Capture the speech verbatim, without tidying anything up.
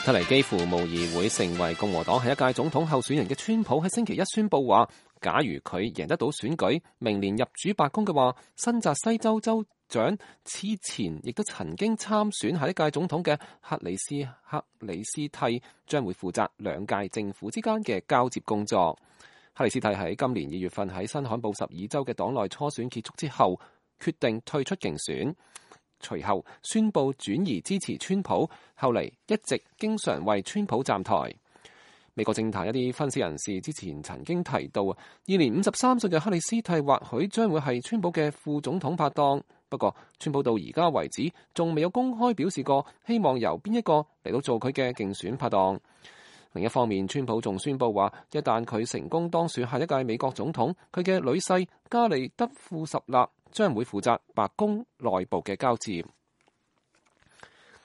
睇嚟幾乎無疑會成為共和黨下一屆總統候選人嘅川普喺星期一宣布話，假如佢贏得到選舉，明年入主白宮嘅話，新澤西州州長此前亦都曾經參選下一屆總統嘅克里斯克里斯蒂將會負責兩屆政府之間嘅交接工作。克里斯蒂喺今年二月份喺新罕布什爾州嘅黨內初選結束之後，決定退出競選。隨後宣布轉移支持川普，後嚟一直經常為川普站台。美國政壇一啲分析人士之前曾經提到，現年五十三歲嘅克里斯蒂或許將會係川普嘅副總統拍檔。不過，川普到而家為止仲未有公開表示過希望由邊一個嚟到做佢嘅競選拍檔。另一方面，川普仲宣布話，一旦佢成功當選下一屆美國總統，佢嘅女婿加利德富什納將會負責白宮內部嘅交接。